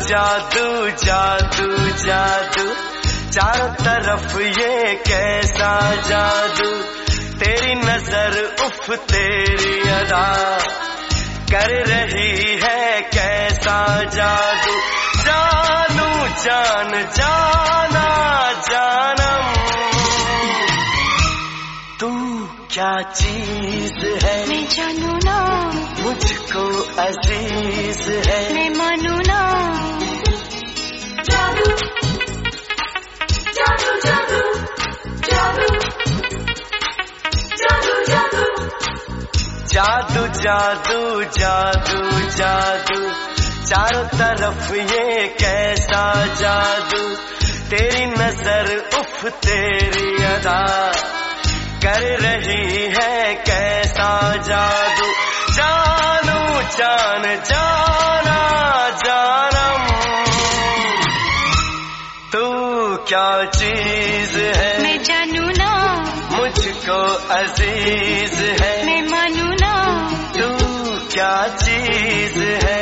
जादू जादू जादू, चारों तरफ ये कैसा जादू, तेरी नजर उफ तेरी अदा कर रही है कैसा जादू। जानू जान जाना जानम, तू क्या चीज है मैं जानू ना, मुझको अजीज है मैं मानू ना। जादू जादू जादू जादू जादू जादू, जादू जादू जादू जादू, चारों तरफ ये कैसा जादू, तेरी नजर उफ तेरी अदा कर रही है कैसा जादू। जानू जान जाना जानम, तू क्या चीज है मैं जानू ना, मुझको अजीज है मैं मानू ना। तू क्या चीज है।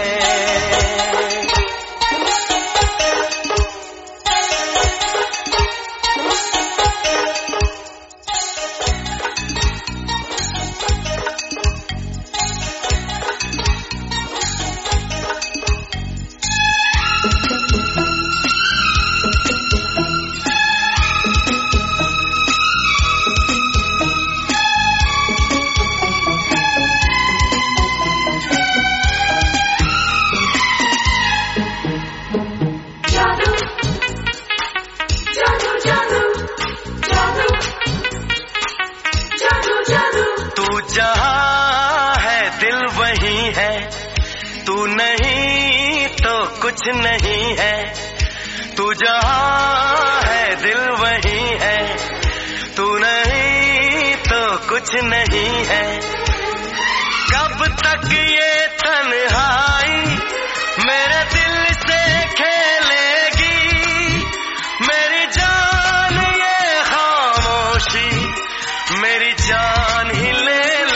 जहाँ है दिल वही है, तू नहीं तो कुछ नहीं है। तू जहाँ है दिल वही है, तू नहीं तो कुछ नहीं है। कब तक ये तन्हाई मेरे दिल से खेलेगी, मेरी जान ये खामोशी मेरी जान ही ले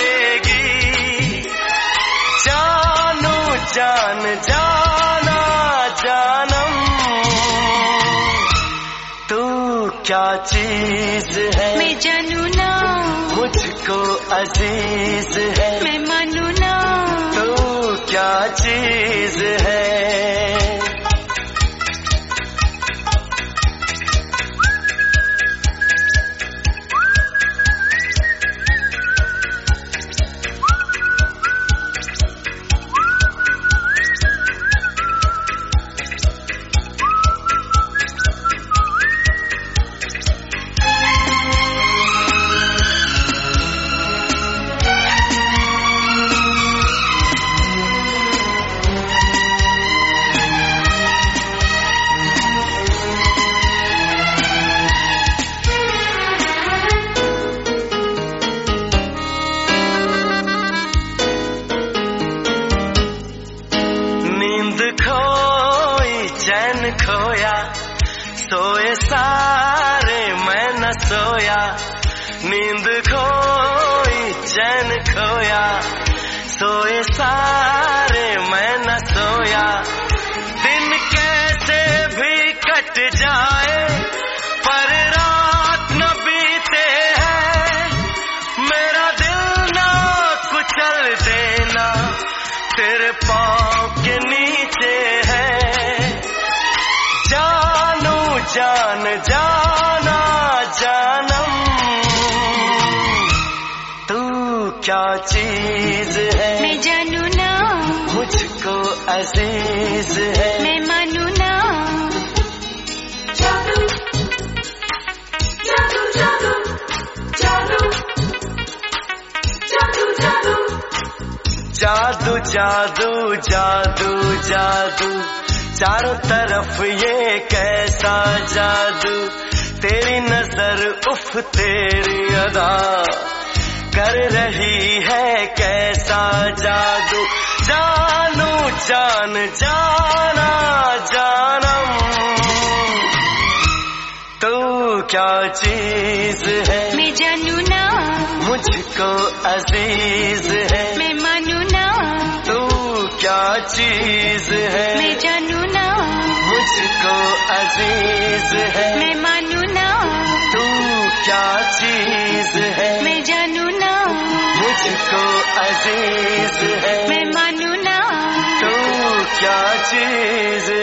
जान जाना जानम, तू क्या चीज है मैं जानू ना, मुझको अजीज है मैं मानू ना। तू क्या चीज है। चैन खोया सोए सारे मैं न सोया, नींद खोई चैन खोया सोए सारे मैं न सोया। दिन कैसे भी कट जाए पर रात न बीते हैं, मेरा दिल ना कुचल देना तेरे पाँव के नीचे है। जान जाना जानम, तू क्या चीज है मैं जानू ना, मुझको अजीज है मैं मानू ना। जादू जादू जादू जादू जादू जादू, जादू जादू जादू जादू, चारों तरफ ये कैसा जादू, तेरी नजर उफ तेरी अदा कर रही है कैसा जादू। जानू जान जाना जानम, तू क्या चीज है मैं जानू ना, मुझको अजीज है मैं मानू ना। तू क्या चीज है मैं जानू ना। है, मैं मानू ना, तू क्या चीज है, मैं जानू ना, मुझको अजीज है, मैं मानू ना, तू क्या चीज